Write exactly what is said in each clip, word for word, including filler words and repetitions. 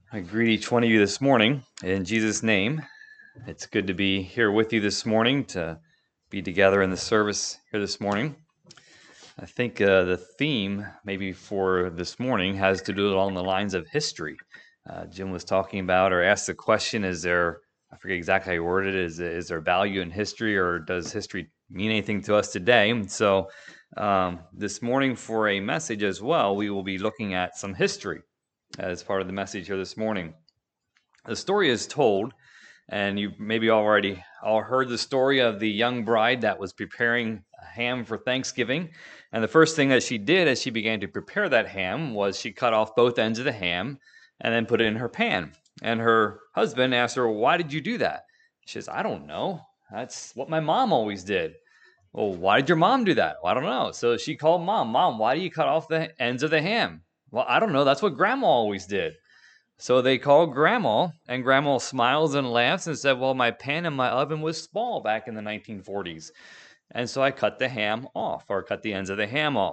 I greet each one of you this morning in Jesus' name. It's good to be here with you this morning, to be together in the service here this morning. I think uh, the theme maybe for this morning has to do along the lines of history. Uh, Jim was talking about or asked the question, is there, I forget exactly how you worded it, is, is there value in history, or does history mean anything to us today? And so um, this morning for a message as well, we will be looking at some history as part of the message here this morning. The story is told, and you maybe already all heard the story of the young bride that was preparing a ham for Thanksgiving. And the first thing that she did as she began to prepare that ham was she cut off both ends of the ham and then put it in her pan. And her husband asked her, "Why did you do that?" She says, "I don't know. That's what my mom always did." "Well, why did your mom do that?" "Well, I don't know." So she called mom. "Mom, why do you cut off the ends of the ham?" "Well, I don't know. That's what grandma always did." So they called Grandma, and Grandma smiles and laughs and said, "Well, my pan in my oven was small back in the nineteen forties. And so I cut the ham off, or cut the ends of the ham off."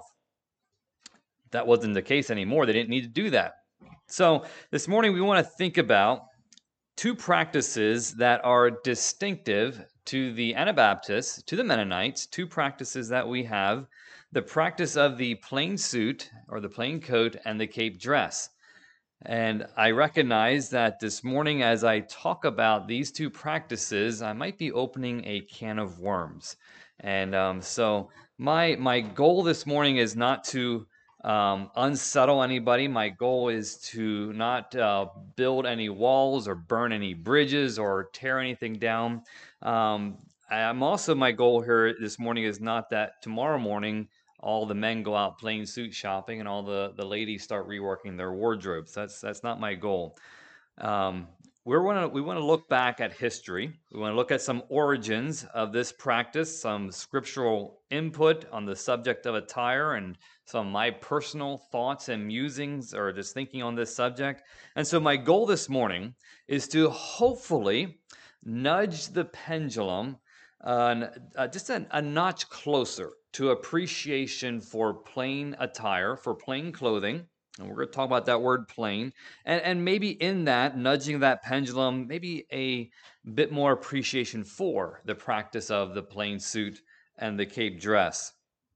That wasn't the case anymore. They didn't need to do that. So this morning we want to think about two practices that are distinctive to the Anabaptists, to the Mennonites, two practices that we have: the practice of the plain suit or the plain coat and the cape dress. And I recognize that this morning, as I talk about these two practices, I might be opening a can of worms. And um, so my my goal this morning is not to um, unsettle anybody. My goal is to not uh, build any walls or burn any bridges or tear anything down. Um, I'm also, my goal here this morning is not that tomorrow morning all the men go out plain suit shopping and all the, the ladies start reworking their wardrobes. That's that's not my goal. Um, we're wanna, we want to look back at history. We want to look at some origins of this practice, some scriptural input on the subject of attire, and some of my personal thoughts and musings or just thinking on this subject. And so my goal this morning is to hopefully nudge the pendulum uh, uh, just a, a notch closer to appreciation for plain attire, for plain clothing. And we're going to talk about that word plain. And, and maybe in that, nudging that pendulum, maybe a bit more appreciation for the practice of the plain suit and the cape dress.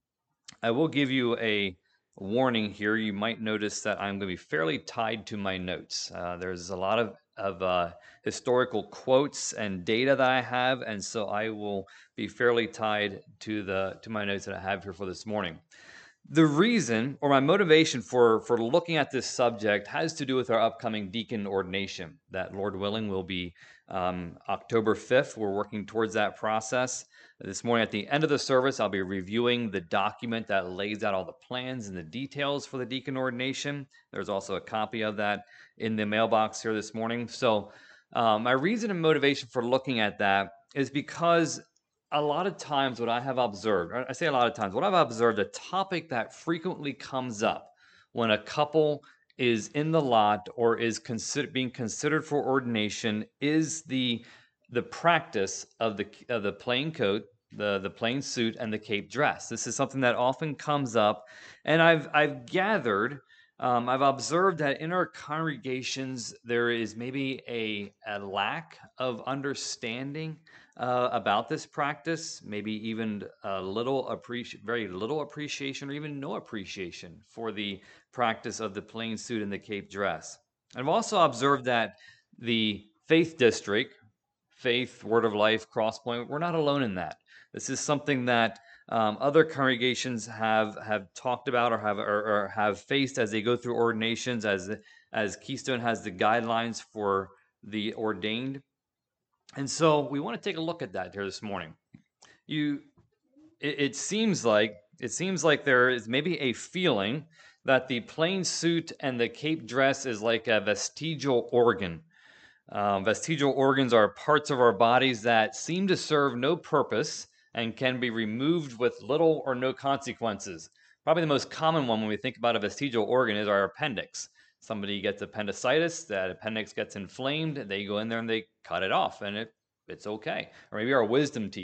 I will give you a warning here. You might notice that I'm going to be fairly tied to my notes. Uh, there's a lot of, of uh, historical quotes and data that I have, and so I will be fairly tied to the to my notes that I have here for this morning. The reason, or my motivation for for looking at this subject, has to do with our upcoming deacon ordination that, Lord willing, will be um, October fifth. We're working towards that process. This morning at the end of the service, I'll be reviewing the document that lays out all the plans and the details for the deacon ordination. There's also a copy of that in the mailbox here this morning. So um, my reason and motivation for looking at that is because a lot of times what I have observed, I say a lot of times, what I've observed, a topic that frequently comes up when a couple is in the lot or is consider, being considered for ordination is the the practice of the of the plain coat, the the plain suit, and the cape dress. This is something that often comes up, and I've I've gathered, um, I've observed that in our congregations there is maybe a, a lack of understanding uh, about this practice, maybe even a little appreciation, very little appreciation, or even no appreciation for the practice of the plain suit and the cape dress. I've also observed that the Faith District, Faith, Word of Life, Crosspoint, we're not alone in that. This is something that um, other congregations have have talked about or have or, or have faced as they go through ordinations, as as Keystone has the guidelines for the ordained. And so we want to take a look at that here this morning. You, it, it seems like it seems like there is maybe a feeling that the plain suit and the cape dress is like a vestigial organ. Um, vestigial organs are parts of our bodies that seem to serve no purpose and can be removed with little or no consequences. Probably the most common one when we think about a vestigial organ is our appendix. Somebody gets appendicitis, that appendix gets inflamed, they go in there and they cut it off, and it it's okay. Or maybe our wisdom teeth.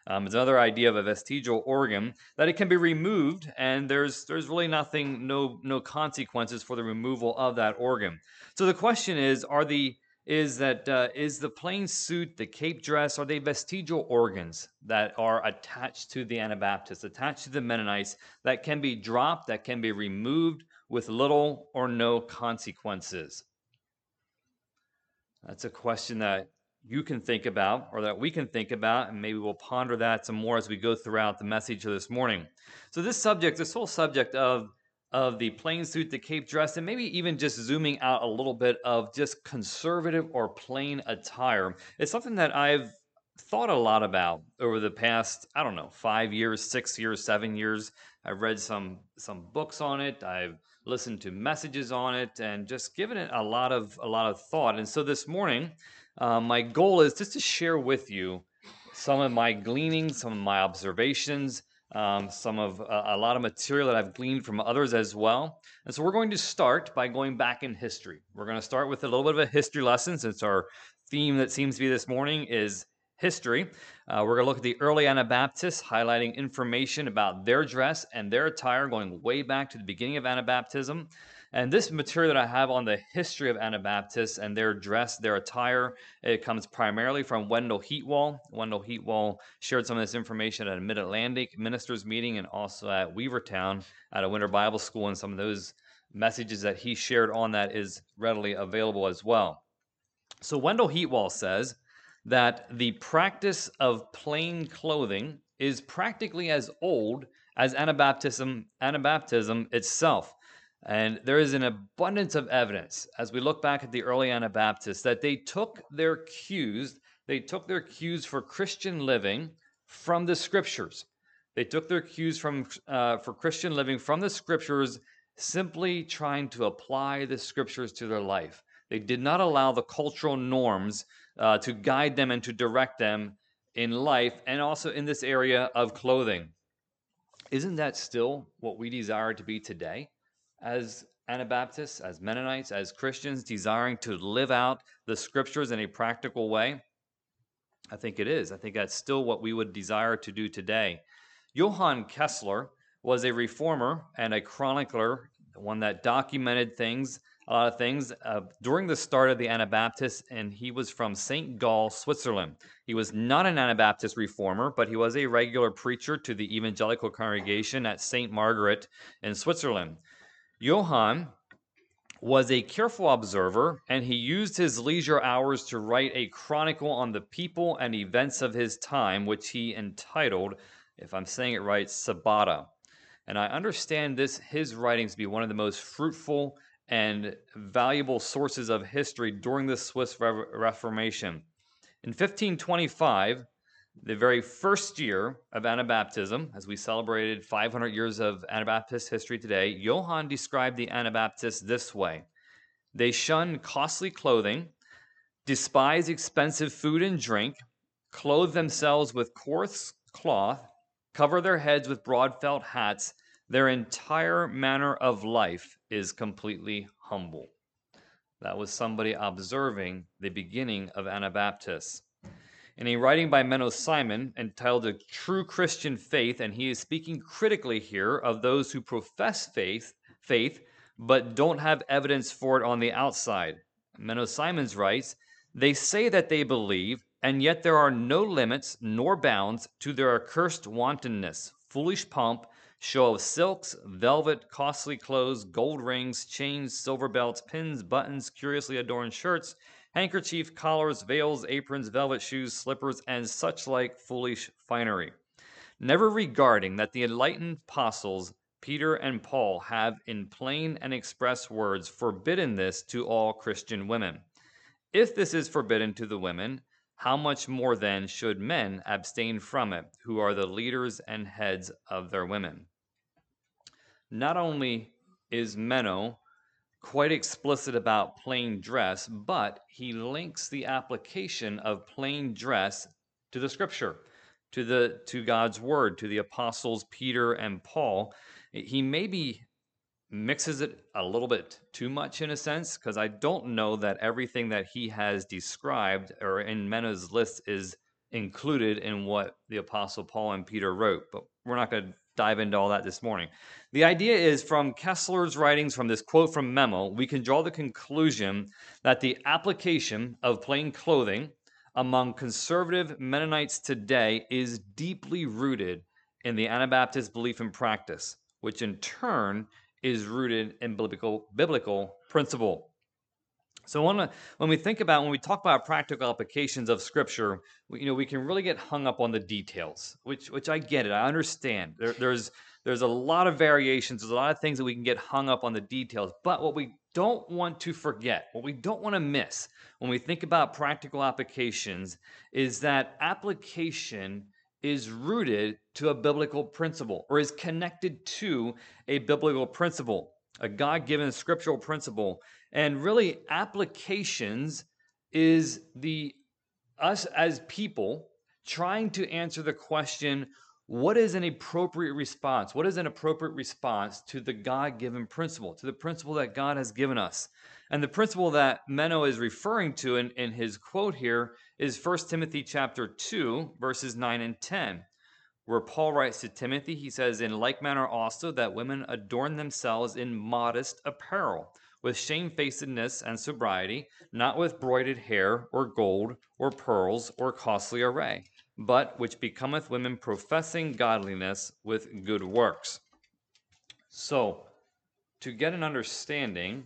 Um, it's another idea of a vestigial organ that it can be removed, and there's there's really nothing, no no consequences for the removal of that organ. So the question is, are the is that uh, is the plain suit, the cape dress, are they vestigial organs that are attached to the Anabaptists, attached to the Mennonites, that can be dropped, that can be removed with little or no consequences? That's a question that you can think about, or that we can think about, and maybe we'll ponder that some more as we go throughout the message of this morning. So this subject, this whole subject of of the plain suit, the cape dress, and maybe even just zooming out a little bit of just conservative or plain attire, is something that I've thought a lot about over the past, I don't know, five years, six years, seven years. I've read some some books on it. I've listened to messages on it, and just given it a lot of a lot of thought. And so this morning, uh, my goal is just to share with you some of my gleanings, some of my observations, um, some of uh, a lot of material that I've gleaned from others as well. And so we're going to start by going back in history. We're going to start with a little bit of a history lesson, since our theme that seems to be this morning is history. Uh, we're going to look at the early Anabaptists, highlighting information about their dress and their attire going way back to the beginning of Anabaptism. And this material that I have on the history of Anabaptists and their dress, their attire, it comes primarily from Wendell Heatwall. Wendell Heatwall shared some of this information at a Mid-Atlantic ministers meeting, and also at Weavertown at a Winter Bible School, and some of those messages that he shared on that is readily available as well. So Wendell Heatwall says that the practice of plain clothing is practically as old as Anabaptism, Anabaptism itself. And there is an abundance of evidence as we look back at the early Anabaptists that they took their cues, they took their cues for Christian living from the scriptures. They took their cues from uh, for Christian living from the scriptures, simply trying to apply the scriptures to their life. They did not allow the cultural norms uh, to guide them and to direct them in life, and also in this area of clothing. Isn't that still what we desire to be today as Anabaptists, as Mennonites, as Christians, desiring to live out the scriptures in a practical way? I think it is. I think that's still what we would desire to do today. Johann Kessler was a reformer and a chronicler, one that documented things, a lot of things, uh, during the start of the Anabaptists, and he was from Saint Gall, Switzerland. He was not an Anabaptist reformer, but he was a regular preacher to the evangelical congregation at Saint Margaret in Switzerland. Johann was a careful observer, and he used his leisure hours to write a chronicle on the people and events of his time, which he entitled, if I'm saying it right, Sabata. And I understand this his writings to be one of the most fruitful and valuable sources of history during the Swiss Re- Reformation. In fifteen twenty-five, the very first year of Anabaptism, as we celebrated five hundred years of Anabaptist history today, Johann described the Anabaptists this way: they shun costly clothing, despise expensive food and drink, clothe themselves with coarse cloth, cover their heads with broad felt hats. Their entire manner of life is completely humble. That was somebody observing the beginning of Anabaptists. In a writing by Menno Simon entitled A True Christian Faith, and he is speaking critically here of those who profess faith, faith, but don't have evidence for it on the outside. Menno Simons writes, they say that they believe, and yet there are no limits nor bounds to their accursed wantonness, foolish pomp, show of silks, velvet, costly clothes, gold rings, chains, silver belts, pins, buttons, curiously adorned shirts, handkerchief, collars, veils, aprons, velvet shoes, slippers, and such like foolish finery, never regarding that the enlightened apostles Peter and Paul have in plain and express words forbidden this to all Christian women. If this is forbidden to the women, how much more then should men abstain from it, who are the leaders and heads of their women? Not only is Menno quite explicit about plain dress, but he links the application of plain dress to the scripture, to the to God's word, to the apostles Peter and Paul. He maybe mixes it a little bit too much in a sense, because I don't know that everything that he has described or in Menno's list is included in what the Apostle Paul and Peter wrote, but we're not going to dive into all that this morning. The idea is from Kessler's writings, from this quote from Memo, we can draw the conclusion that the application of plain clothing among conservative Mennonites today is deeply rooted in the Anabaptist belief and practice, which in turn is rooted in biblical, biblical principle. So when, when we think about, when we talk about practical applications of Scripture, we, you know, we can really get hung up on the details, which which I get it, I understand. There, there's there's a lot of variations, there's a lot of things that we can get hung up on the details. But what we don't want to forget, what we don't want to miss when we think about practical applications, is that application is rooted to a biblical principle, or is connected to a biblical principle, a God-given scriptural principle. And really, applications is the us as people trying to answer the question, what is an appropriate response? What is an appropriate response to the God-given principle, to the principle that God has given us? And the principle that Menno is referring to in, in his quote here is First Timothy chapter two, verses nine and ten, where Paul writes to Timothy, he says, in like manner also that women adorn themselves in modest apparel, with shamefacedness and sobriety, not with broided hair, or gold, or pearls, or costly array, but which becometh women professing godliness with good works. So, to get an understanding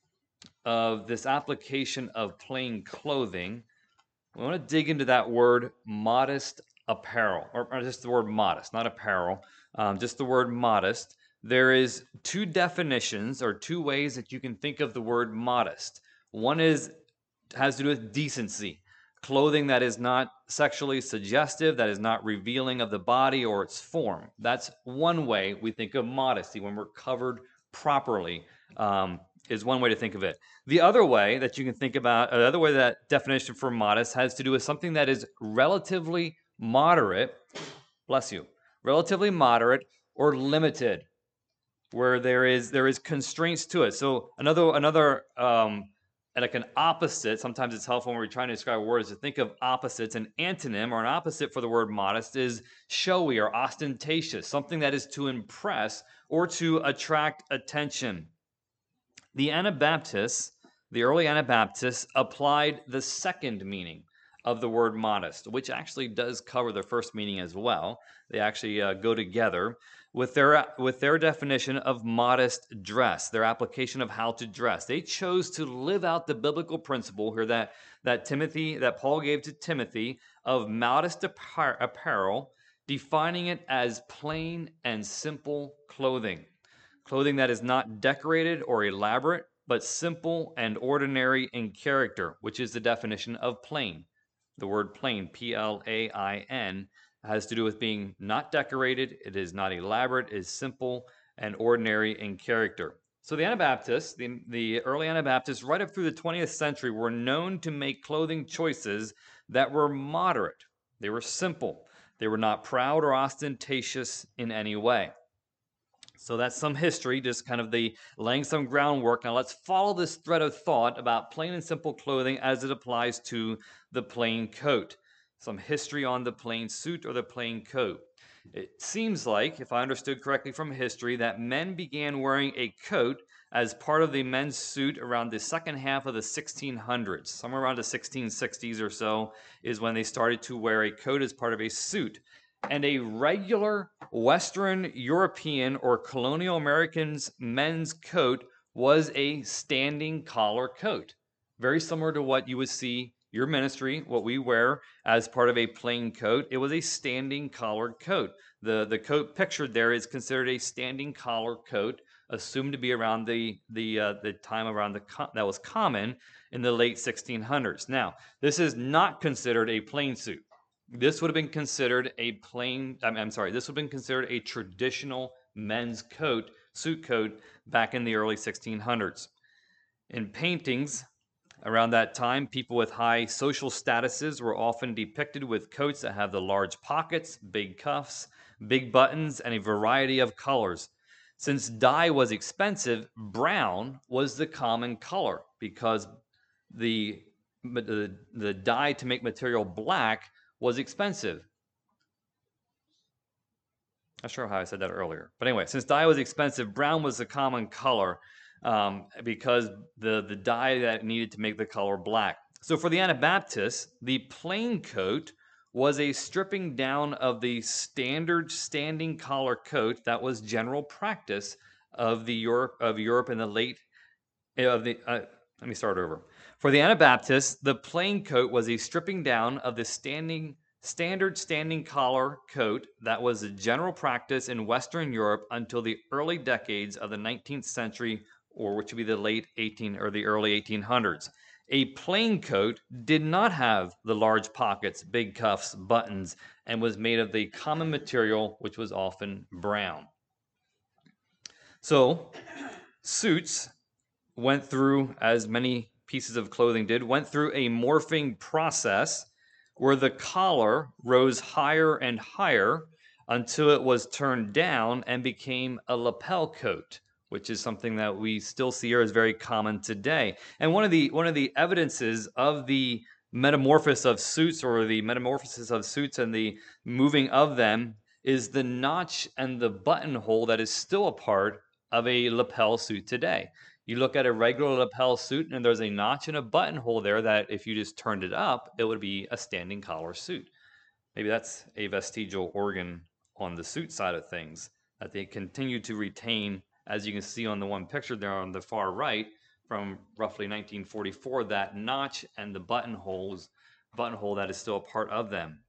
of this application of plain clothing, we want to dig into that word modest apparel, or, or just the word modest, not apparel, um, just the word modest. There is two definitions or two ways that you can think of the word modest. One is has to do with decency, clothing that is not sexually suggestive, that is not revealing of the body or its form. That's one way we think of modesty, when we're covered properly, um, is one way to think of it. The other way that you can think about, uh, the other way that definition for modest has to do with something that is relatively moderate, bless you, relatively moderate or limited, where there is there is constraints to it. So another another um, like an opposite, sometimes it's helpful when we're trying to describe words to think of opposites. An antonym or an opposite for the word modest is showy or ostentatious, something that is to impress or to attract attention. The Anabaptists, the early Anabaptists, applied the second meaning of the word modest, which actually does cover the first meaning as well. They actually uh, go together with their with their definition of modest dress, their application of how to dress. They chose to live out the biblical principle here that that Timothy, that Paul gave to Timothy, of modest apparel, defining it as plain and simple clothing. Clothing that is not decorated or elaborate, but simple and ordinary in character, which is the definition of plain. The word plain, P L A I N, has to do with being not decorated, it is not elaborate, it is simple and ordinary in character. So the Anabaptists, the, the early Anabaptists, right up through the twentieth century, were known to make clothing choices that were moderate. They were simple. They were not proud or ostentatious in any way. So that's some history, just kind of the laying some groundwork. Now let's follow this thread of thought about plain and simple clothing as it applies to the plain coat. Some history on the plain suit or the plain coat. It seems like, if I understood correctly from history, that men began wearing a coat as part of the men's suit around the second half of the sixteen hundreds. Somewhere around the sixteen sixties or so is when they started to wear a coat as part of a suit. And a regular Western European or colonial American's men's coat was a standing collar coat. Very similar to what you would see your ministry, what we wear as part of a plain coat. It was a standing collared coat. The, the coat pictured there is considered a standing collar coat, assumed to be around the, the, uh, the time around the that was common in the late sixteen hundreds. Now, this is not considered a plain suit. This would have been considered a plain, I'm, I'm sorry, this would have been considered a traditional men's coat, suit coat, back in the early sixteen hundreds. In paintings around that time, people with high social statuses were often depicted with coats that have the large pockets, big cuffs, big buttons, and a variety of colors. Since dye was expensive, brown was the common color because the, the, the dye to make material black was expensive. Not sure how I said that earlier. But anyway, since dye was expensive, brown was a common color um, because the, the dye that needed to make the color black. So for the Anabaptists, the plain coat was a stripping down of the standard standing collar coat that was general practice of the Europe of Europe in the late of the uh, let me start over. For the Anabaptists, the plain coat was a stripping down of the standing standard standing collar coat that was a general practice in Western Europe until the early decades of the nineteenth century, or which would be the late eighteen or the early eighteen hundreds. A plain coat did not have the large pockets, big cuffs, buttons, and was made of the common material, which was often brown. So, suits went through, as many pieces of clothing did, went through a morphing process where the collar rose higher and higher until it was turned down and became a lapel coat, which is something that we still see here is very common today. And one of the one of the evidences of the metamorphosis of suits, or the metamorphosis of suits and the moving of them, is the notch and the buttonhole that is still a part of a lapel suit today. You look at a regular lapel suit and there's a notch and a buttonhole there that if you just turned it up, it would be a standing collar suit. Maybe that's a vestigial organ on the suit side of things that they continue to retain, as you can see on the one picture there on the far right from roughly nineteen forty-four, that notch and the buttonholes, buttonhole that is still a part of them.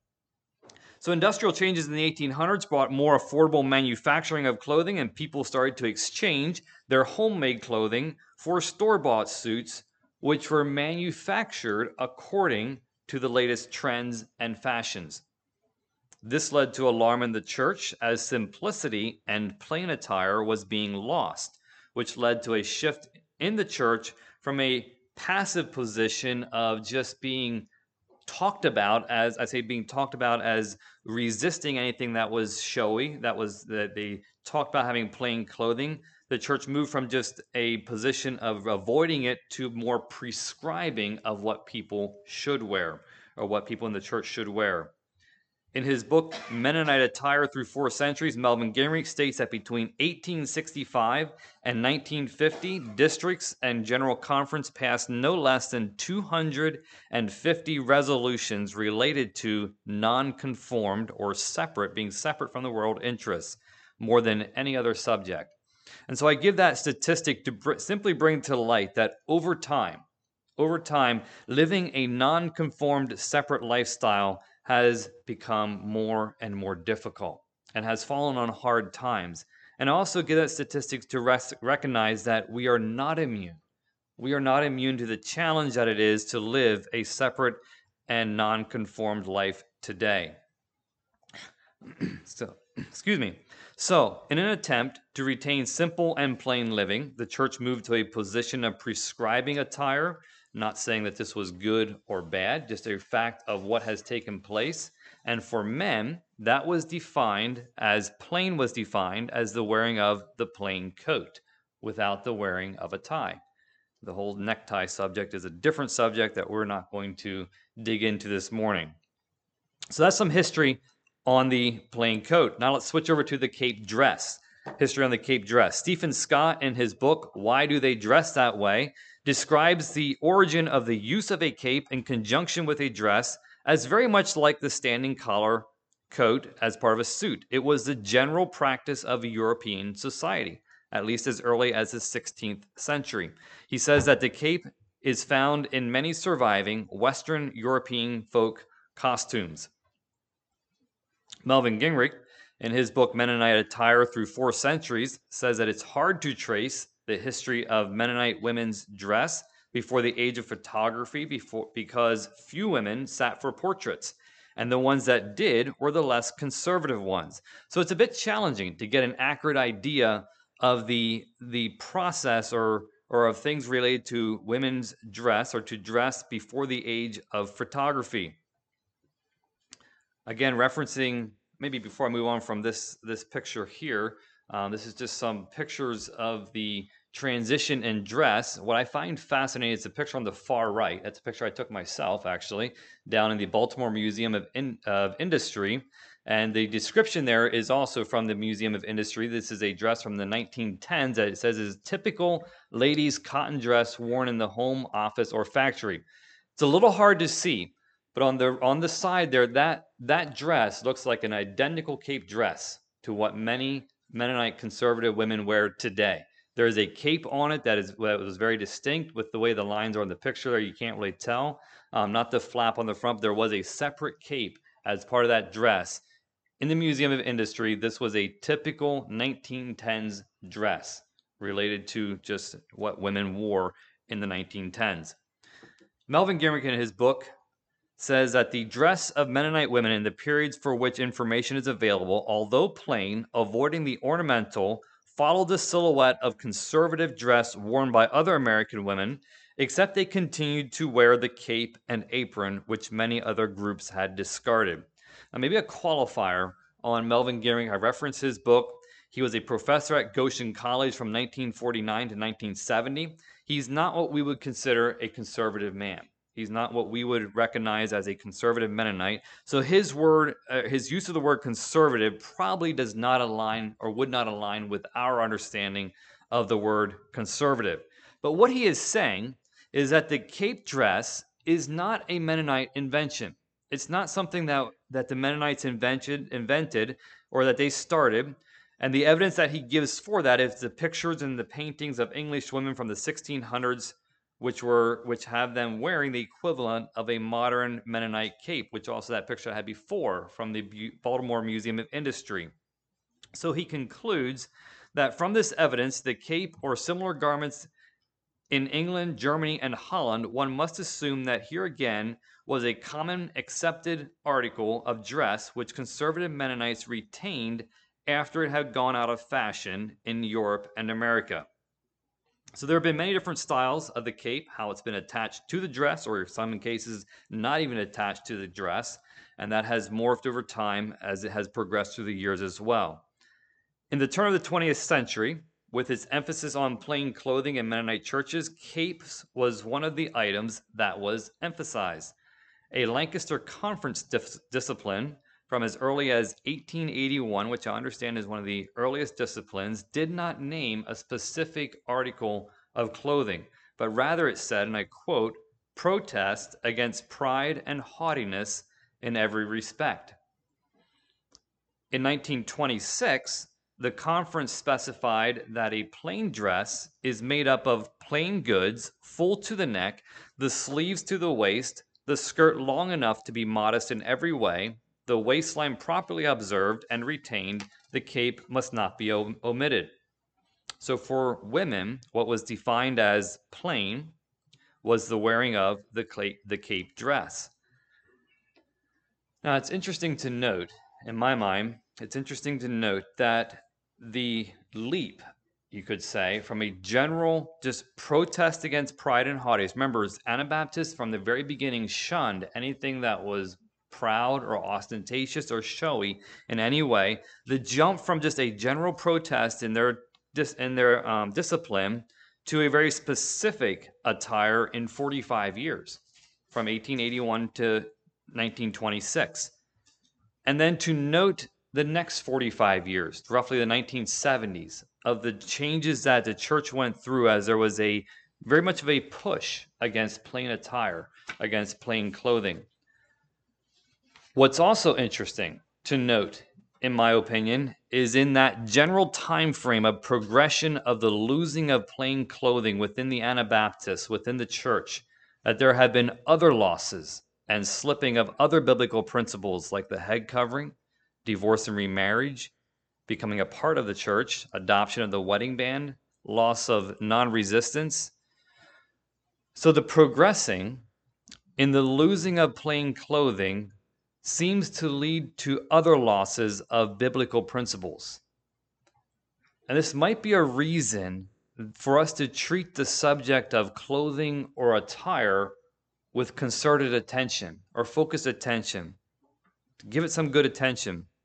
So industrial changes in the eighteen hundreds brought more affordable manufacturing of clothing, and people started to exchange their homemade clothing for store-bought suits, which were manufactured according to the latest trends and fashions. This led to alarm in the church as simplicity and plain attire was being lost, which led to a shift in the church from a passive position of just being talked about as I say being talked about as resisting anything that was showy, that was that they talked about having plain clothing. The church moved from just a position of avoiding it to more prescribing of what people should wear, or what people in the church should wear. In his book, Mennonite Attire Through Four Centuries, Melvin Gingrich states that between eighteen sixty-five and nineteen fifty, districts and General Conference passed no less than two hundred fifty resolutions related to non-conformed or separate, being separate from the world interests, more than any other subject. And so I give that statistic to br- simply bring to light that over time, over time, living a non-conformed separate lifestyle has become more and more difficult and has fallen on hard times. And also give that statistics to rest, recognize that we are not immune. We are not immune to the challenge that it is to live a separate and non-conformed life today. So, excuse me. So, in an attempt to retain simple and plain living, the church moved to a position of prescribing attire. Not saying that this was good or bad, just a fact of what has taken place. And for men, that was defined as plain was defined as the wearing of the plain coat without the wearing of a tie. The whole necktie subject is a different subject that we're not going to dig into this morning. So that's some history on the plain coat. Now let's switch over to the cape dress. History on the cape dress. Stephen Scott, in his book, Why Do They Dress That Way?, describes the origin of the use of a cape in conjunction with a dress as very much like the standing collar coat as part of a suit. It was the general practice of European society, at least as early as the sixteenth century. He says that the cape is found in many surviving Western European folk costumes. Melvin Gingrich, in his book Mennonite Attire Through Four Centuries, says that it's hard to trace the history of Mennonite women's dress before the age of photography before, because few women sat for portraits, and the ones that did were the less conservative ones. So it's a bit challenging to get an accurate idea of the, the process or, or of things related to women's dress or to dress before the age of photography. Again, referencing, maybe before I move on from this, this picture here, um, this is just some pictures of the transition in dress, what I find fascinating is the picture on the far right. That's a picture I took myself, actually, down in the Baltimore Museum of, in, of Industry. And the description there is also from the Museum of Industry. This is a dress from the nineteen tens that it says is typical ladies' cotton dress worn in the home, office, or factory. It's a little hard to see, but on the on the side there, that that dress looks like an identical cape dress to what many Mennonite conservative women wear today. There is a cape on it that is that was very distinct with the way the lines are in the picture there. You can't really tell. Um, not the flap on the front. There was a separate cape as part of that dress. In the Museum of Industry, this was a typical nineteen tens dress related to just what women wore in the nineteen tens. Melvin Giermich, in his book, says that the dress of Mennonite women in the periods for which information is available, although plain, avoiding the ornamental, followed the silhouette of conservative dress worn by other American women, except they continued to wear the cape and apron, which many other groups had discarded. Now, maybe a qualifier on Melvin Giermich. I referenced his book. He was a professor at Goshen College from nineteen forty-nine to nineteen seventy. He's not what we would consider a conservative man. He's not what we would recognize as a conservative Mennonite. So his word, uh, his use of the word conservative probably does not align or would not align with our understanding of the word conservative. But what he is saying is that the cape dress is not a Mennonite invention. It's not something that, that the Mennonites invented, invented or that they started. And the evidence that he gives for that is the pictures and the paintings of English women from the sixteen hundreds, which were which have them wearing the equivalent of a modern Mennonite cape, which also that picture I had before from the Baltimore Museum of Industry. So he concludes that from this evidence, the cape or similar garments in England, Germany, and Holland, one must assume that here again was a common accepted article of dress which conservative Mennonites retained after it had gone out of fashion in Europe and America. So there have been many different styles of the cape, how it's been attached to the dress, or in some cases not even attached to the dress, and that has morphed over time as it has progressed through the years as well. In the turn of the twentieth century, with its emphasis on plain clothing in Mennonite churches, capes was one of the items that was emphasized. A Lancaster Conference dis- discipline from as early as eighteen eighty-one, which I understand is one of the earliest disciplines, did not name a specific article of clothing, but rather it said, and I quote, "protest against pride and haughtiness in every respect." In nineteen twenty-six, the conference specified that a plain dress is made up of plain goods, full to the neck, the sleeves to the waist, the skirt long enough to be modest in every way, the waistline properly observed and retained, the cape must not be om- omitted. So for women, what was defined as plain was the wearing of the, cla- the cape dress. Now, it's interesting to note, in my mind, it's interesting to note that the leap, you could say, from a general just protest against pride and haughtiness. Remember, Anabaptists from the very beginning shunned anything that was proud or ostentatious or showy in any way. The jump from just a general protest in their in their um, discipline to a very specific attire in forty-five years, from eighteen eighty-one to nineteen twenty-six. And then to note the next forty-five years, roughly the nineteen seventies, of the changes that the church went through as there was a very much of a push against plain attire, against plain clothing. What's also interesting to note, in my opinion, is in that general time frame of progression of the losing of plain clothing within the Anabaptists, within the church, that there have been other losses and slipping of other biblical principles like the head covering, divorce and remarriage, becoming a part of the church, adoption of the wedding band, loss of non-resistance. So the progressing in the losing of plain clothing seems to lead to other losses of biblical principles. And this might be a reason for us to treat the subject of clothing or attire with concerted attention or focused attention. Give it some good attention.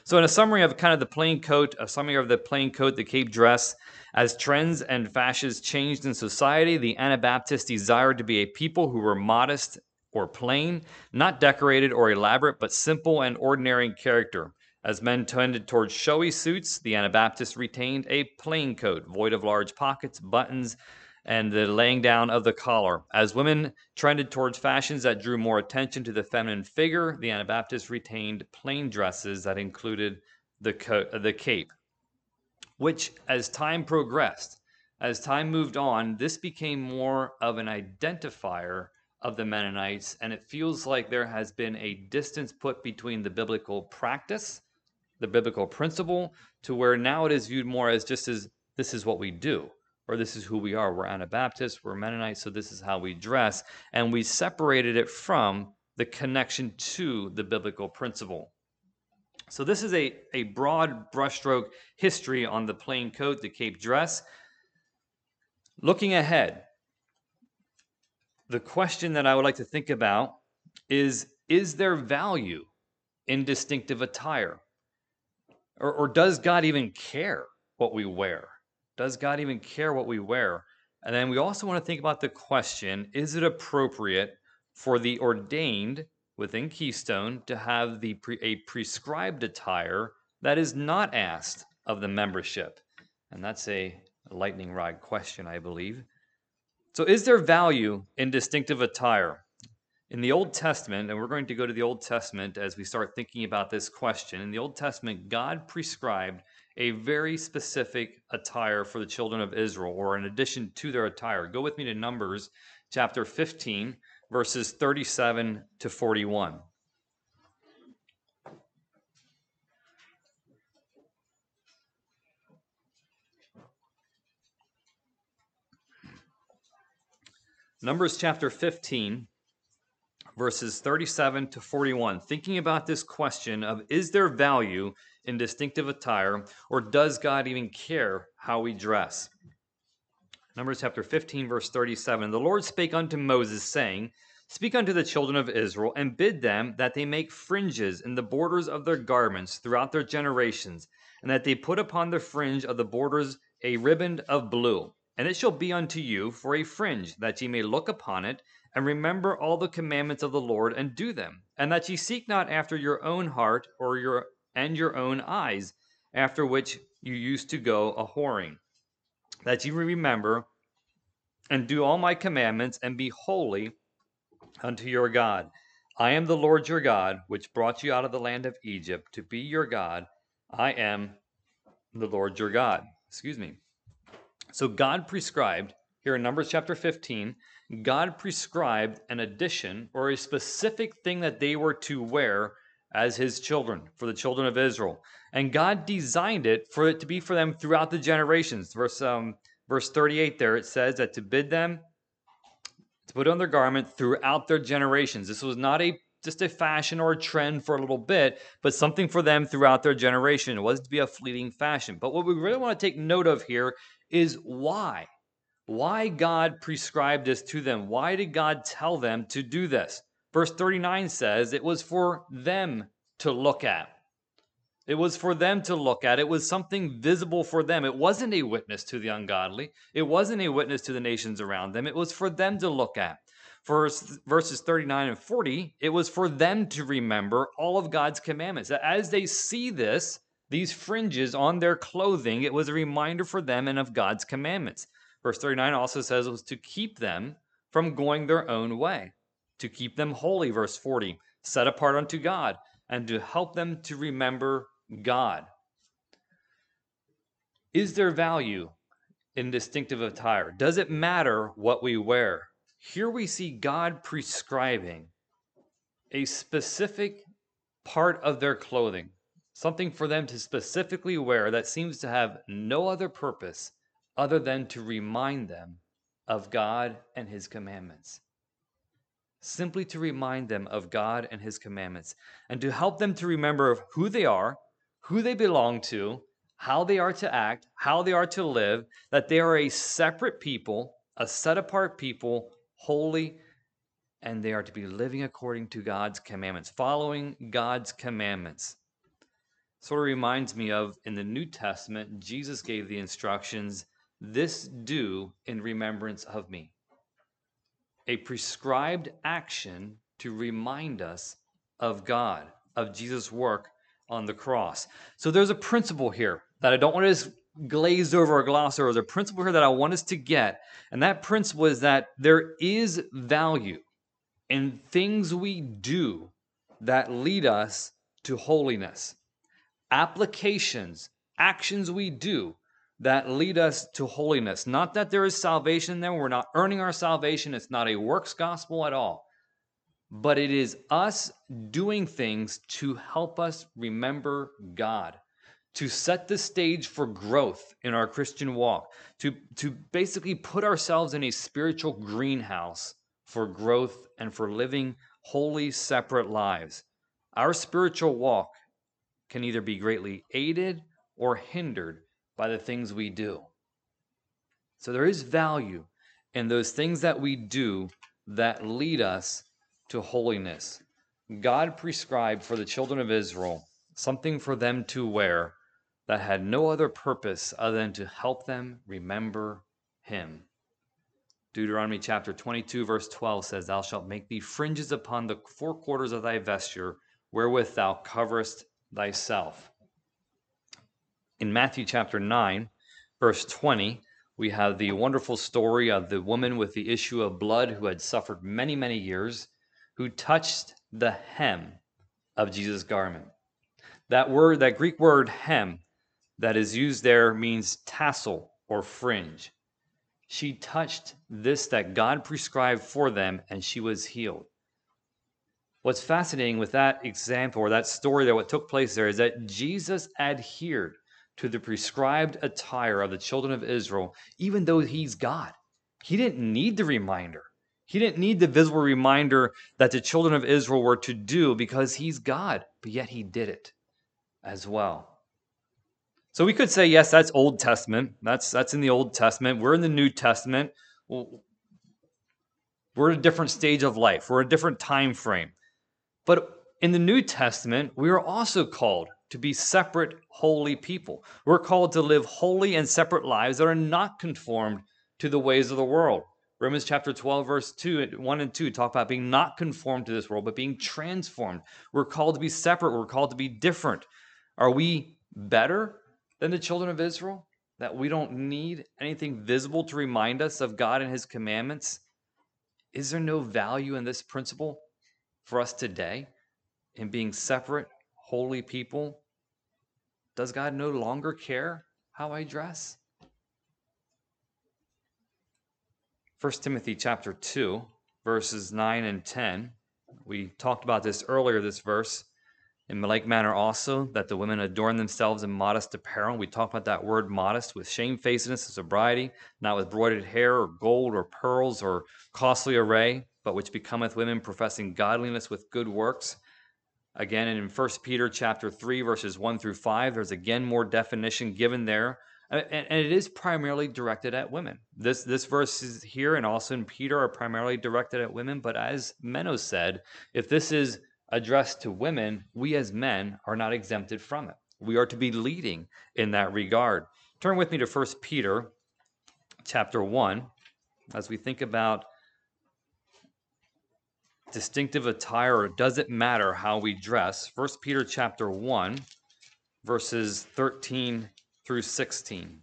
So in a summary of kind of the plain coat, a summary of the plain coat, the cape dress, as trends and fashions changed in society, the Anabaptists desired to be a people who were modest or plain, not decorated or elaborate, but simple and ordinary in character. As men tended towards showy suits, the Anabaptists retained a plain coat, void of large pockets, buttons, and the laying down of the collar. As women trended towards fashions that drew more attention to the feminine figure, the Anabaptists retained plain dresses that included the, co- the cape, which, as time progressed, as time moved on, this became more of an identifier of the Mennonites, and it feels like there has been a distance put between the biblical practice, the biblical principle, to where now it is viewed more as just as this is what we do, or this is who we are. We're Anabaptists, we're Mennonites, so this is how we dress, and we separated it from the connection to the biblical principle. So this is a, a broad brushstroke history on the plain coat, the cape dress. Looking ahead, the question that I would like to think about is, is there value in distinctive attire? Or, or does God even care what we wear? Does God even care what we wear? And then we also want to think about the question, is it appropriate for the ordained within Keystone to have the pre, a prescribed attire that is not asked of the membership? And that's a lightning rod question, I believe. So is there value in distinctive attire? In the Old Testament, and we're going to go to the Old Testament as we start thinking about this question. In the Old Testament, God prescribed a very specific attire for the children of Israel, or in addition to their attire. Go with me to Numbers chapter fifteen, verses thirty-seven to forty-one. Numbers chapter fifteen, verses thirty-seven to forty-one, thinking about this question of, is there value in distinctive attire, or does God even care how we dress? Numbers chapter fifteen, verse thirty-seven, the Lord spake unto Moses, saying, speak unto the children of Israel, and bid them that they make fringes in the borders of their garments throughout their generations, and that they put upon the fringe of the borders a riband of blue. And it shall be unto you for a fringe, that ye may look upon it, and remember all the commandments of the Lord, and do them, and that ye seek not after your own heart or your and your own eyes, after which you used to go a whoring, that ye remember and do all my commandments, and be holy unto your God. I am the Lord your God, which brought you out of the land of Egypt, to be your God. I am the Lord your God. Excuse me. So God prescribed, here in Numbers chapter fifteen, God prescribed an addition or a specific thing that they were to wear as his children, for the children of Israel. And God designed it for it to be for them throughout the generations. Verse, um, verse thirty-eight there, it says that to bid them to put on their garment throughout their generations. This was not a just a fashion or a trend for a little bit, but something for them throughout their generation. It was to be a fleeting fashion. But what we really want to take note of here is why. Why God prescribed this to them. Why did God tell them to do this? Verse thirty-nine says it was for them to look at. It was for them to look at. It was something visible for them. It wasn't a witness to the ungodly. It wasn't a witness to the nations around them. It was for them to look at. For verses thirty-nine and forty, it was for them to remember all of God's commandments. That as they see this, these fringes on their clothing, it was a reminder for them and of God's commandments. Verse thirty-nine also says it was to keep them from going their own way, to keep them holy, verse forty, set apart unto God, and to help them to remember God. Is there value in distinctive attire? Does it matter what we wear? Here we see God prescribing a specific part of their clothing, something for them to specifically wear that seems to have no other purpose other than to remind them of God and his commandments. Simply to remind them of God and his commandments, and to help them to remember who they are, who they belong to, how they are to act, how they are to live, that they are a separate people, a set-apart people, holy, and they are to be living according to God's commandments, following God's commandments. Sort of reminds me of in the New Testament, Jesus gave the instructions, this do in remembrance of me. A prescribed action to remind us of God, of Jesus' work on the cross. So there's a principle here that I don't want to just glaze over or gloss over. There's a principle here that I want us to get, and that principle is that there is value in things we do that lead us to holiness. Applications, actions we do that lead us to holiness. Not that there is salvation there. We're not earning our salvation. It's not a works gospel at all. But it is us doing things to help us remember God, to set the stage for growth in our Christian walk, to, to basically put ourselves in a spiritual greenhouse for growth and for living holy, separate lives. Our spiritual walk can either be greatly aided or hindered by the things we do. So there is value in those things that we do that lead us to holiness. God prescribed for the children of Israel something for them to wear that had no other purpose other than to help them remember him. Deuteronomy chapter twenty-two verse twelve says, thou shalt make thee fringes upon the four quarters of thy vesture, wherewith thou coverest thyself. In Matthew chapter nine, verse twenty, we have the wonderful story of the woman with the issue of blood who had suffered many, many years, who touched the hem of Jesus' garment. That word, that Greek word hem that is used there means tassel or fringe. She touched this that God prescribed for them, and she was healed. What's fascinating with that example or that story that what took place there is that Jesus adhered to the prescribed attire of the children of Israel, even though he's God. He didn't need the reminder. He didn't need the visible reminder that the children of Israel were to do because he's God, but yet he did it as well. So we could say, yes, that's Old Testament. That's, that's in the Old Testament. We're in the New Testament. Well, we're at a different stage of life. We're at a different time frame. But in the New Testament, we are also called to be separate, holy people. We're called to live holy and separate lives that are not conformed to the ways of the world. Romans chapter twelve, verse two, one and two talk about being not conformed to this world, but being transformed. We're called to be separate. We're called to be different. Are we better than the children of Israel? That we don't need anything visible to remind us of God and his commandments? Is there no value in this principle for us today in being separate, holy people? Does God no longer care how I dress? First Timothy chapter two, verses nine and ten. We talked about this earlier, this verse. In like manner also, that the women adorn themselves in modest apparel. We talked about that word modest with shamefacedness and sobriety, not with broidered hair or gold or pearls or costly array, but which becometh women professing godliness with good works. Again, in First Peter chapter three, verses one through five, there's again more definition given there. And it is primarily directed at women. This, this verse is here and also in Peter are primarily directed at women. But as Menno said, if this is addressed to women, we as men are not exempted from it. We are to be leading in that regard. Turn with me to First Peter chapter one as we think about distinctive attire, or does it matter how we dress? First Peter chapter one, verses thirteen through sixteen.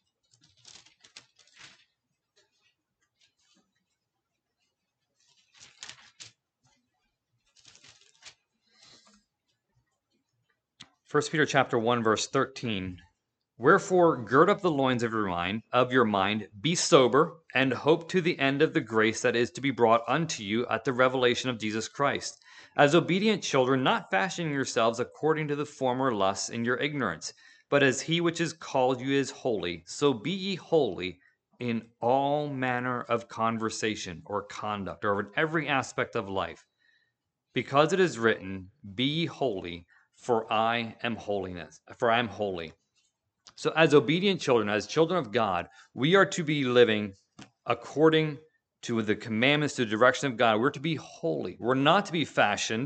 First Peter chapter one, verse thirteen. Wherefore, gird up the loins of your mind, of your mind, be sober, and hope to the end of the grace that is to be brought unto you at the revelation of Jesus Christ. As obedient children, not fashioning yourselves according to the former lusts in your ignorance, but as he which is called you is holy, so be ye holy in all manner of conversation or conduct, or in every aspect of life. Because it is written, be ye holy, for I am holiness, for I am holy. So as obedient children, as children of God, we are to be living according to the commandments, to the direction of God. We're to be holy. We're not to be fashioned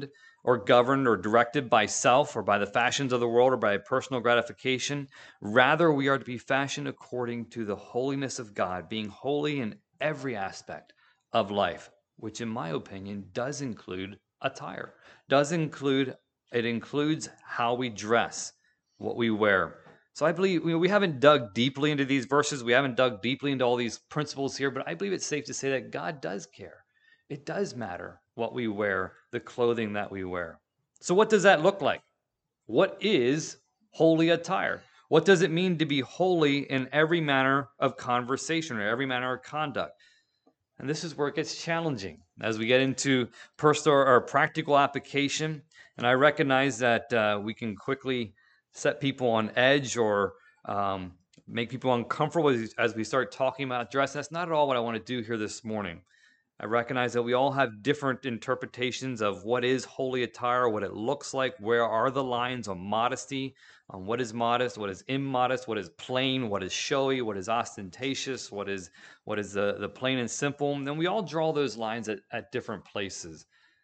or governed or directed by self or by the fashions of the world or by personal gratification. Rather, we are to be fashioned according to the holiness of God, being holy in every aspect of life, which in my opinion does include attire, does include, it includes how we dress, what we wear. So I believe you know, we haven't dug deeply into these verses. We haven't dug deeply into all these principles here, but I believe it's safe to say that God does care. It does matter what we wear, the clothing that we wear. So what does that look like? What is holy attire? What does it mean to be holy in every manner of conversation or every manner of conduct? And this is where it gets challenging as we get into personal or practical application. And I recognize that uh, we can quickly set people on edge or um, make people uncomfortable as, as we start talking about dress. That's not at all what I want to do here this morning. I recognize that we all have different interpretations of what is holy attire, what it looks like, where are the lines on modesty, on what is modest, what is immodest, what is plain, what is showy, what is ostentatious, what is what is the, the plain and simple. And we all draw those lines at, at different places.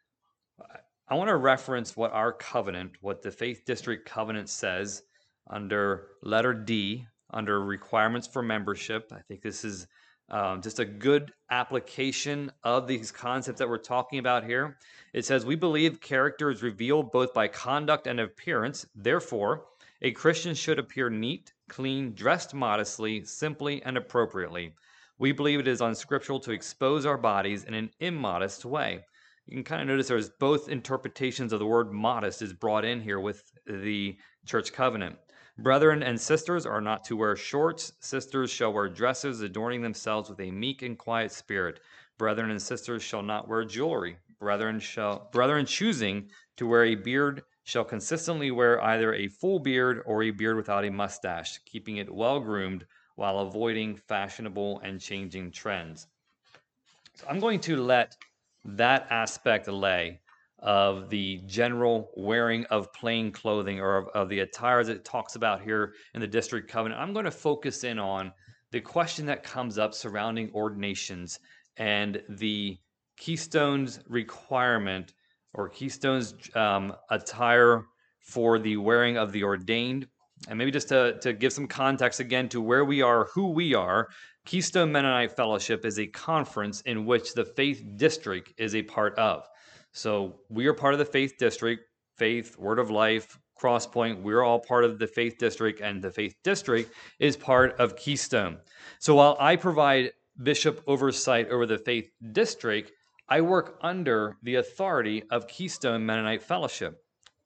I want to reference what our covenant, what the Faith District covenant says under letter D, under requirements for membership. I think this is um, just a good application of these concepts that we're talking about here. It says, we believe character is revealed both by conduct and appearance. Therefore, a Christian should appear neat, clean, dressed modestly, simply, and appropriately. We believe it is unscriptural to expose our bodies in an immodest way. You can kind of notice there's both interpretations of the word modest is brought in here with the church covenant. Brethren and sisters are not to wear shorts. Sisters shall wear dresses, adorning themselves with a meek and quiet spirit. Brethren and sisters shall not wear jewelry. Brethren shall brethren choosing to wear a beard shall consistently wear either a full beard or a beard without a mustache, keeping it well groomed while avoiding fashionable and changing trends. So I'm going to let that aspect lay of the general wearing of plain clothing or of, of the attire that it talks about here in the district covenant. I'm going to focus in on the question that comes up surrounding ordinations and the Keystone's requirement or Keystone's um, attire for the wearing of the ordained. And maybe just to, to give some context again to where we are, who we are, Keystone Mennonite Fellowship is a conference in which the Faith District is a part of. So we are part of the Faith District, Faith, Word of Life, Crosspoint. We're all part of the Faith District, and the Faith District is part of Keystone. So while I provide bishop oversight over the Faith District, I work under the authority of Keystone Mennonite Fellowship.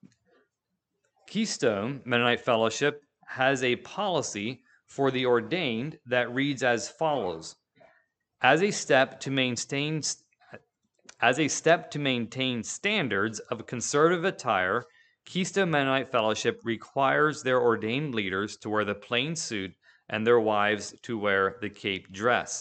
Keystone Mennonite Fellowship has a policy for the ordained that reads as follows. As a step to maintain as a step to maintain standards of conservative attire, Keystone Mennonite Fellowship requires their ordained leaders to wear the plain suit and their wives to wear the cape dress.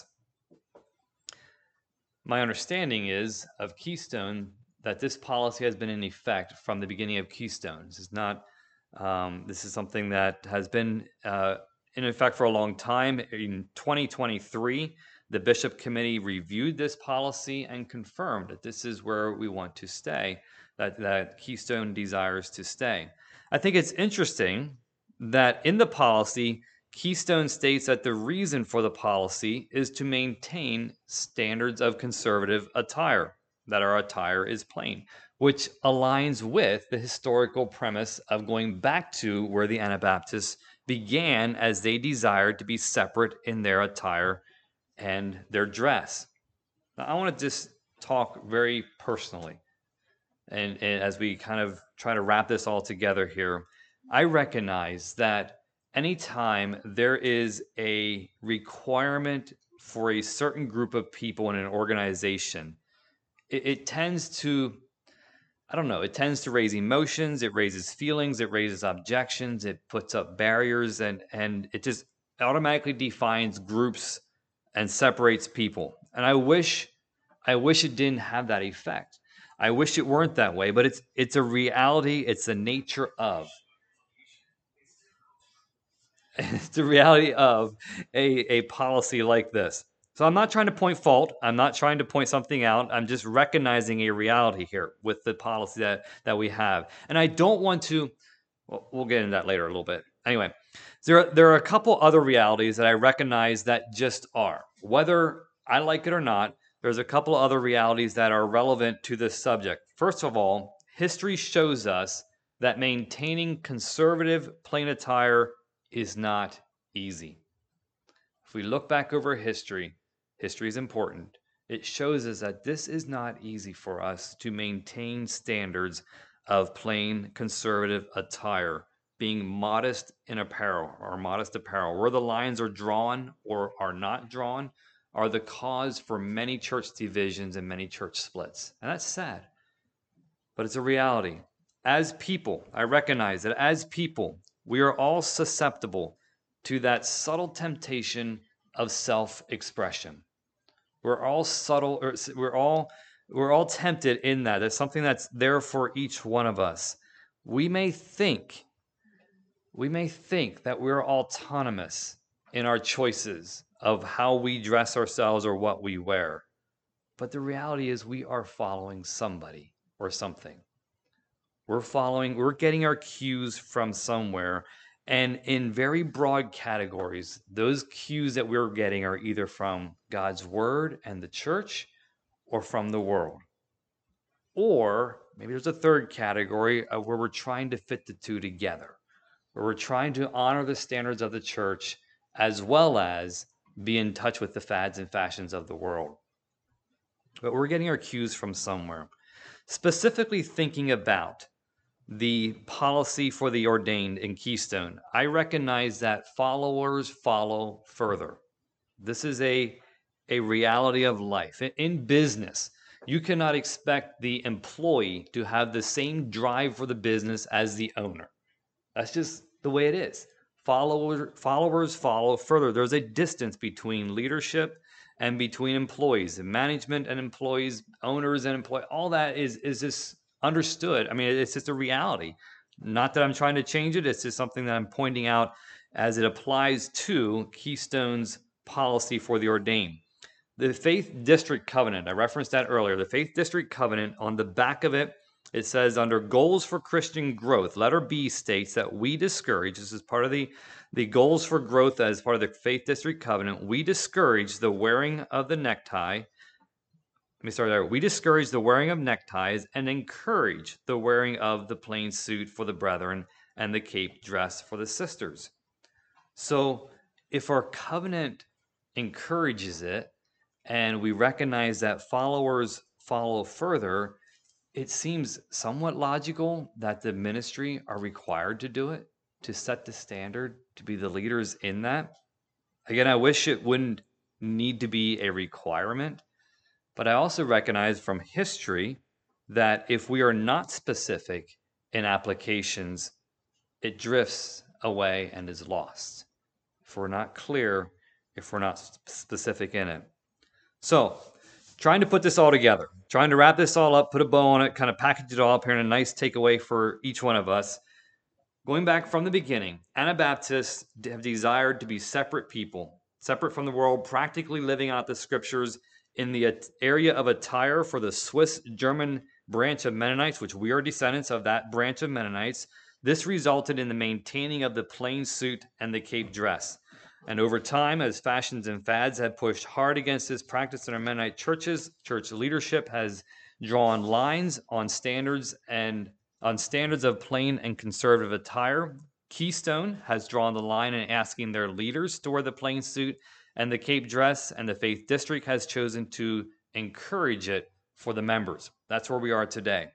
My understanding is of Keystone that this policy has been in effect from the beginning of Keystone. This is not um, this is something that has been uh, in effect for a long time. In twenty twenty-three, the Bishop Committee reviewed this policy and confirmed that this is where we want to stay, that, that Keystone desires to stay. I think it's interesting that in the policy, Keystone states that the reason for the policy is to maintain standards of conservative attire, that our attire is plain, which aligns with the historical premise of going back to where the Anabaptists began as they desired to be separate in their attire and their dress. Now, I want to just talk very personally, and, and as we kind of try to wrap this all together here, I recognize that anytime there is a requirement for a certain group of people in an organization, it, it tends to, I don't know, it tends to raise emotions, it raises feelings, it raises objections, it puts up barriers, and, and it just automatically defines groups and separates people. And I wish, I wish it didn't have that effect. I wish it weren't that way, but it's it's a reality. It's the nature of. It's the reality of a, a policy like this. So I'm not trying to point fault. I'm not trying to point something out. I'm just recognizing a reality here with the policy that, that we have. And I don't want to, well, we'll get into that later a little bit. Anyway, there, there are a couple other realities that I recognize that just are. Whether I like it or not, there's a couple other realities that are relevant to this subject. First of all, history shows us that maintaining conservative plain attire is not easy. If we look back over history, history is important. It shows us that this is not easy for us to maintain standards of plain conservative attire, being modest in apparel or modest apparel. Where the lines are drawn or are not drawn are the cause for many church divisions and many church splits. And that's sad, but it's a reality. As people, I recognize that as people, we are all susceptible to that subtle temptation of self-expression. We're all subtle, or we're all we're all tempted in that. It's something that's there for each one of us. We may think, we may think that we're autonomous in our choices of how we dress ourselves or what we wear. But the reality is we are following somebody or something. We're following, we're getting our cues from somewhere. And in very broad categories, those cues that we're getting are either from God's word and the church or from the world. Or maybe there's a third category of where we're trying to fit the two together, where we're trying to honor the standards of the church as well as be in touch with the fads and fashions of the world. But we're getting our cues from somewhere. Specifically thinking about the policy for the ordained in Keystone, I recognize that followers follow further. This is a, a reality of life. In business, you cannot expect the employee to have the same drive for the business as the owner. That's just the way it is. Followers, followers follow further. There's a distance between leadership and between employees, and management and employees, owners and employees. All that is, is just understood. I mean, it's just a reality. Not that I'm trying to change it. It's just something that I'm pointing out as it applies to Keystone's policy for the ordained. The Faith District Covenant, I referenced that earlier. The Faith District Covenant, on the back of it, it says under goals for Christian growth, letter B states that we discourage, this is part of the, the goals for growth as part of the Faith District Covenant, we discourage the wearing of the necktie. Let me start there. We discourage the wearing of neckties and encourage the wearing of the plain suit for the brethren and the cape dress for the sisters. So if our covenant encourages it, and we recognize that followers follow further, it seems somewhat logical that the ministry are required to do it, to set the standard, to be the leaders in that. Again, I wish it wouldn't need to be a requirement, but I also recognize from history that if we are not specific in applications, it drifts away and is lost. If we're not clear, if we're not specific in it. So, trying to put this all together, trying to wrap this all up, put a bow on it, kind of package it all up here in a nice takeaway for each one of us. Going back from the beginning, Anabaptists have desired to be separate people, separate from the world, practically living out the scriptures in the area of attire for the Swiss-German branch of Mennonites, which we are descendants of that branch of Mennonites. This resulted in the maintaining of the plain suit and the cape dress. And over time, as fashions and fads have pushed hard against this practice in our Mennonite churches, church leadership has drawn lines on standards and on standards of plain and conservative attire. Keystone has drawn the line in asking their leaders to wear the plain suit and the cape dress, and the Faith District has chosen to encourage it for the members. That's where we are today.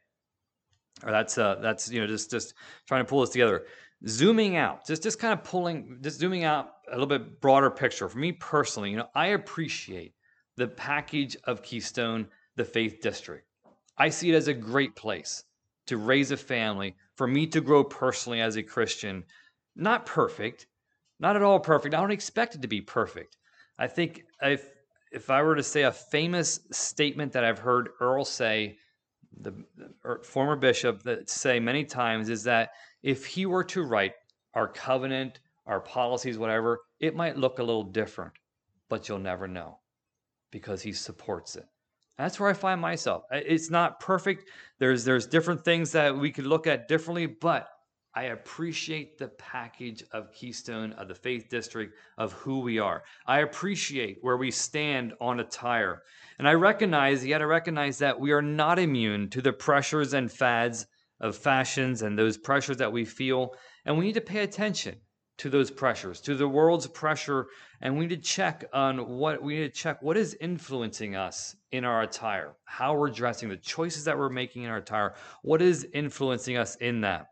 Or that's uh, that's you know just just trying to pull this together. Zooming out, just just kind of pulling, just zooming out a little bit broader picture. For me personally, you know, I appreciate the package of Keystone, the Faith District. I see it as a great place to raise a family, for me to grow personally as a Christian. Not perfect, not at all perfect. I don't expect it to be perfect. I think if if I were to say a famous statement that I've heard Earl say, the, the former bishop, that say many times, is that if he were to write our covenant, our policies, whatever, it might look a little different, but you'll never know. because he supports it. That's where I find myself. It's not perfect. There's there's different things that we could look at differently, but I appreciate the package of Keystone, of the Faith District, of who we are. I appreciate where we stand on attire. And I recognize, you got to recognize that we are not immune to the pressures and fads of fashions and those pressures that we feel. And we need to pay attention to those pressures, to the world's pressure, and we need to check on what we need to check what is influencing us in our attire, how we're dressing, the choices that we're making in our attire, what is influencing us in that.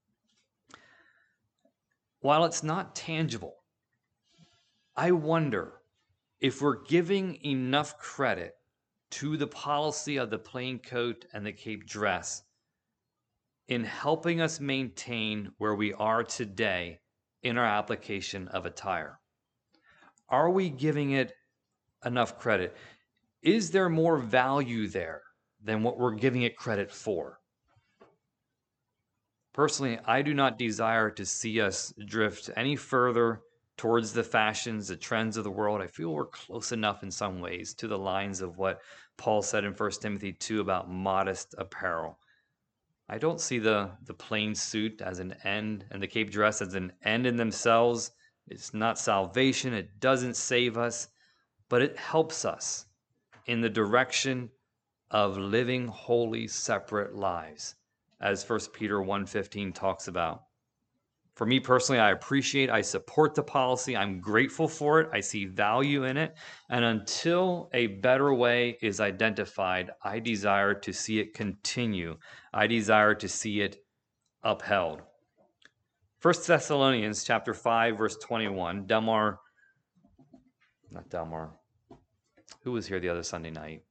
While it's not tangible, I wonder if we're giving enough credit to the policy of the plain coat and the cape dress in helping us maintain where we are today in our application of attire. Are we giving it enough credit? Is there more value there than what we're giving it credit for? Personally, I do not desire to see us drift any further towards the fashions, the trends of the world. I feel we're close enough in some ways to the lines of what Paul said in First Timothy two about modest apparel. I don't see the, the plain suit as an end and the cape dress as an end in themselves. It's not salvation. It doesn't save us, but it helps us in the direction of living holy, separate lives, as First Peter one fifteen talks about. For me personally, I appreciate, I support the policy. I'm grateful for it. I see value in it. And until a better way is identified, I desire to see it continue. I desire to see it upheld. First Thessalonians chapter five, verse twenty-one, Delmar, not Delmar, who was here the other Sunday night?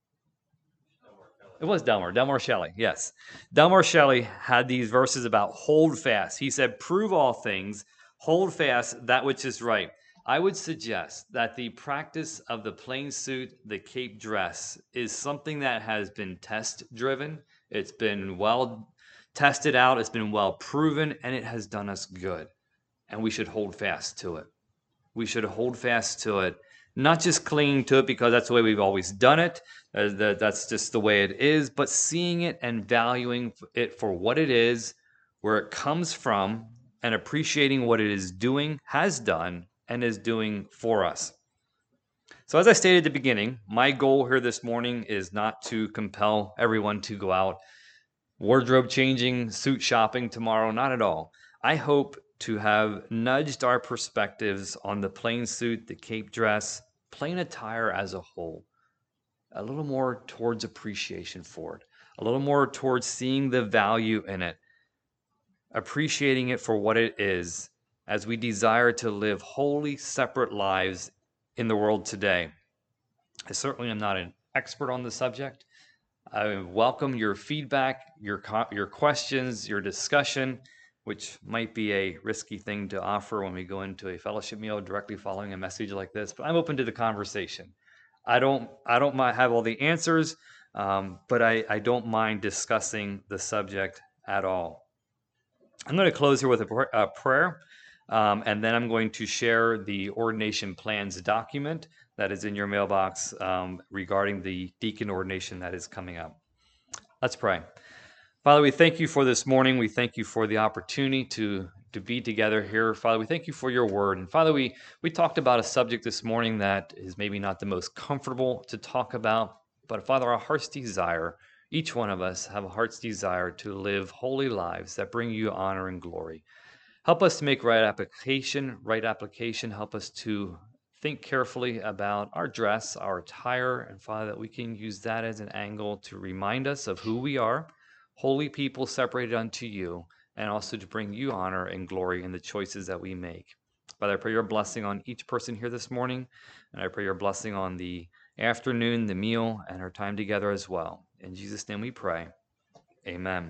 It was Delmar, Delmar Shelley, yes. Delmar Shelley had these verses about hold fast. He said, prove all things, hold fast that which is right. I would suggest that the practice of the plain suit, the cape dress, is something that has been test-driven. It's been well tested out, it's been well proven, and it has done us good. And we should hold fast to it. We should hold fast to it. Not just clinging to it because that's the way we've always done it, that's just the way it is, but seeing it and valuing it for what it is, where it comes from, and appreciating what it is doing, has done, and is doing for us. So as I stated at the beginning, my goal here this morning is not to compel everyone to go out wardrobe changing, suit shopping tomorrow, not at all. I hope to have nudged our perspectives on the plain suit, the cape dress, plain attire as a whole, a little more towards appreciation for it, a little more towards seeing the value in it, appreciating it for what it is as we desire to live wholly separate lives in the world today. I certainly am not an expert on the subject. I welcome your feedback, your your questions, your discussion, which might be a risky thing to offer when we go into a fellowship meal directly following a message like this, but I'm open to the conversation. I don't I don't mind have all the answers, um, but I, I don't mind discussing the subject at all. I'm going to close here with a, pr- a prayer, um, and then I'm going to share the ordination plans document that is in your mailbox um, regarding the deacon ordination that is coming up. Let's pray. Father, we thank you for this morning. We thank you for the opportunity to, to be together here. Father, we thank you for your word. And Father, we, we talked about a subject this morning that is maybe not the most comfortable to talk about, but Father, our heart's desire, each one of us have a heart's desire to live holy lives that bring you honor and glory. Help us to make right application, right application. Help us to think carefully about our dress, our attire, and Father, that we can use that as an angle to remind us of who we are, holy people separated unto you, and also to bring you honor and glory in the choices that we make. Father, I pray your blessing on each person here this morning, and I pray your blessing on the afternoon, the meal, and our time together as well. In Jesus' name we pray. Amen.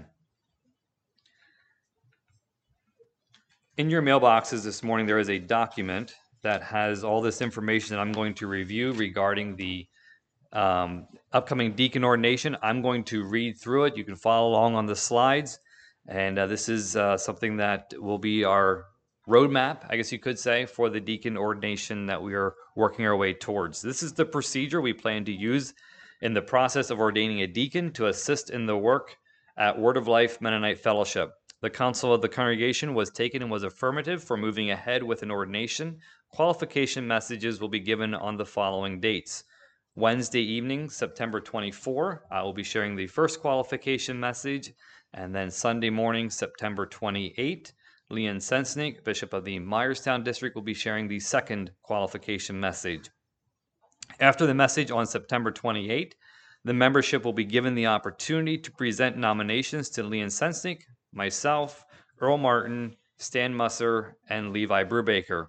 In your mailboxes this morning, there is a document that has all this information that I'm going to review regarding the Um, upcoming deacon ordination. I'm going to read through it. You can follow along on the slides. And uh, this is uh, something that will be our roadmap, I guess you could say, for the deacon ordination that we are working our way towards. This is the procedure we plan to use in the process of ordaining a deacon to assist in the work at Word of Life Mennonite Fellowship. The counsel of the congregation was taken and was affirmative for moving ahead with an ordination. Qualification messages will be given on the following dates. Wednesday evening, September twenty-fourth, I will be sharing the first qualification message, and then Sunday morning, September twenty-eighth, Leon Sensnick, Bishop of the Myerstown District, will be sharing the second qualification message. After the message on September twenty-eighth, the membership will be given the opportunity to present nominations to Leon Sensnick, myself, Earl Martin, Stan Musser, and Levi Brubaker.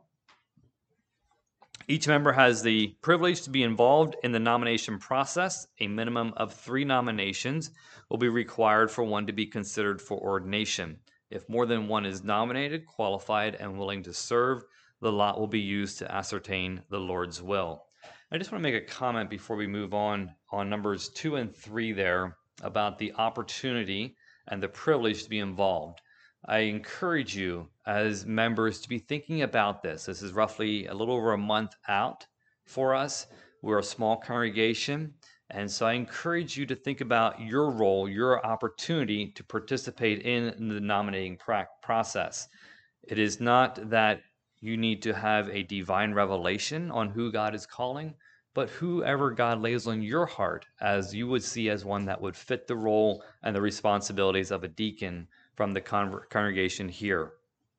Each member has the privilege to be involved in the nomination process. A minimum of three nominations will be required for one to be considered for ordination. If more than one is nominated, qualified, and willing to serve, the lot will be used to ascertain the Lord's will. I just want to make a comment before we move on on numbers two and three there about the opportunity and the privilege to be involved. I encourage you as members to be thinking about this. This is roughly a little over a month out for us. We're a small congregation, and so I encourage you to think about your role, your opportunity to participate in the nominating process. It is not that you need to have a divine revelation on who God is calling, but whoever God lays on your heart as you would see as one that would fit the role and the responsibilities of a deacon from the con- congregation here.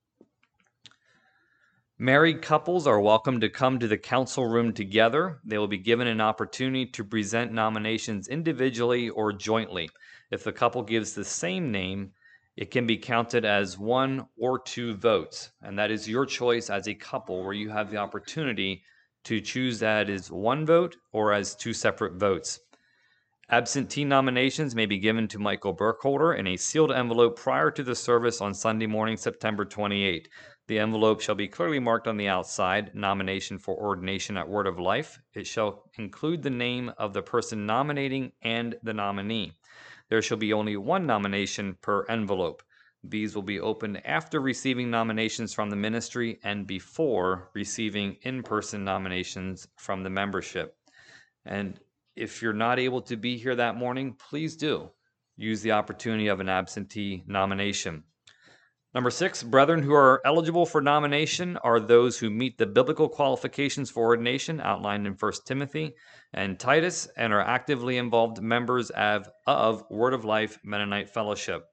Married couples are welcome to come to the council room together. They will be given an opportunity to present nominations individually or jointly. If the couple gives the same name, it can be counted as one or two votes, and that is your choice as a couple, where you have the opportunity to choose that as one vote or as two separate votes. Absentee nominations may be given to Michael Burkholder in a sealed envelope prior to the service on Sunday morning, September twenty-eighth. The envelope shall be clearly marked on the outside, nomination for ordination at Word of Life. It shall include the name of the person nominating and the nominee. There shall be only one nomination per envelope. These will be opened after receiving nominations from the ministry and before receiving in-person nominations from the membership. And if you're not able to be here that morning, please do use the opportunity of an absentee nomination. Number six, brethren who are eligible for nomination are those who meet the biblical qualifications for ordination outlined in First Timothy and Titus and are actively involved members of, of Word of Life Mennonite Fellowship.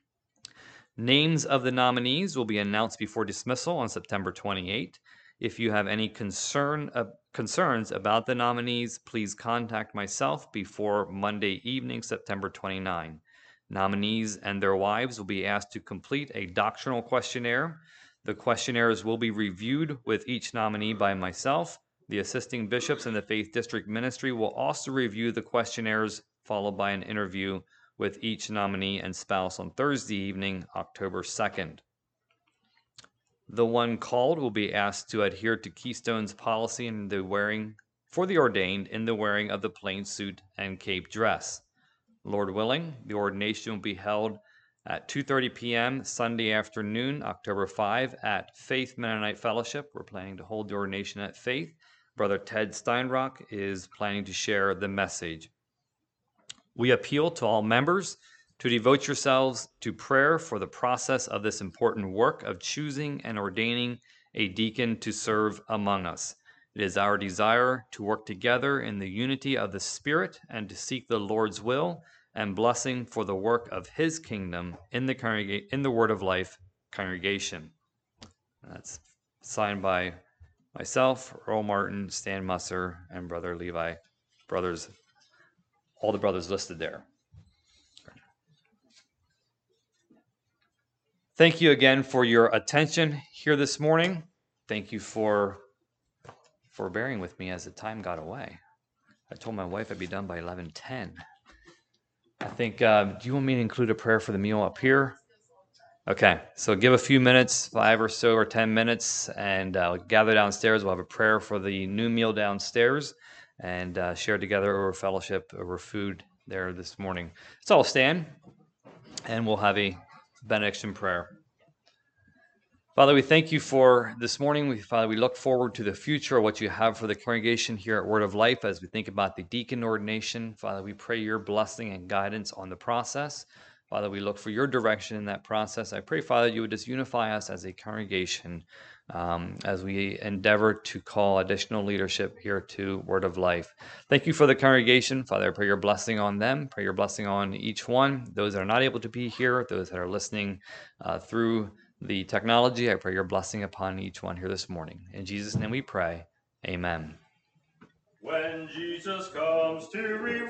Names of the nominees will be announced before dismissal on September twenty-eighth. If you have any concern uh, concerns about the nominees, please contact myself before Monday evening, September twenty-ninth. Nominees and their wives will be asked to complete a doctrinal questionnaire. The questionnaires will be reviewed with each nominee by myself. The assisting bishops in the Faith District Ministry will also review the questionnaires, followed by an interview with each nominee and spouse on Thursday evening, October second. The one called will be asked to adhere to Keystone's policy in the wearing for the ordained in the wearing of the plain suit and cape dress. Lord willing, the ordination will be held at two thirty p.m. Sunday afternoon, October fifth, at Faith Mennonite Fellowship. We're planning to hold the ordination at Faith. Brother Ted Steinrock is planning to share the message. We appeal to all members to devote yourselves to prayer for the process of this important work of choosing and ordaining a deacon to serve among us. It is our desire to work together in the unity of the Spirit and to seek the Lord's will and blessing for the work of His kingdom in the congrega- in the Word of Life congregation. That's signed by myself, Earl Martin, Stan Musser, and Brother Levi. Brothers, all the brothers listed there. Thank you again for your attention here this morning. Thank you for for bearing with me as the time got away. I told my wife I'd be done by eleven ten. I think, uh, do you want me to include a prayer for the meal up here? Okay, so give a few minutes, five or so or ten minutes, and uh, gather downstairs. We'll have a prayer for the new meal downstairs and uh, share together over fellowship, over food there this morning. So I'll stand, and we'll have a benediction prayer. Father, we thank you for this morning. We, Father, we look forward to the future, what you have for the congregation here at Word of Life as we think about the deacon ordination. Father, we pray your blessing and guidance on the process. Father, we look for your direction in that process. I pray, Father, you would just unify us as a congregation um, as we endeavor to call additional leadership here to Word of Life. Thank you for the congregation. Father, I pray your blessing on them. Pray your blessing on each one, those that are not able to be here, those that are listening uh, through the technology. I pray your blessing upon each one here this morning. In Jesus' name we pray. Amen. When Jesus comes to reward